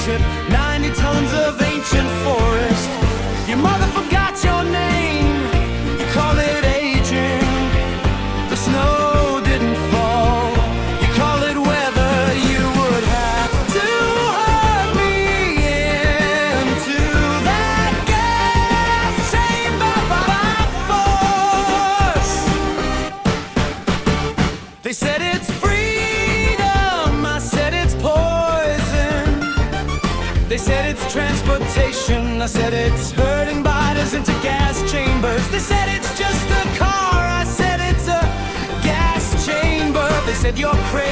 trip, 90 tons of ancient forest. Your mother forgot your name, you call it aging. The snow didn't fall, you call it weather. You would have to hug me into that gas chamber by force. They said it's freedom, I said it's poison. They said it's transportation, I said it's herding bodies into gas chambers. They said it's just a car, I said it's a gas chamber. They said you're crazy,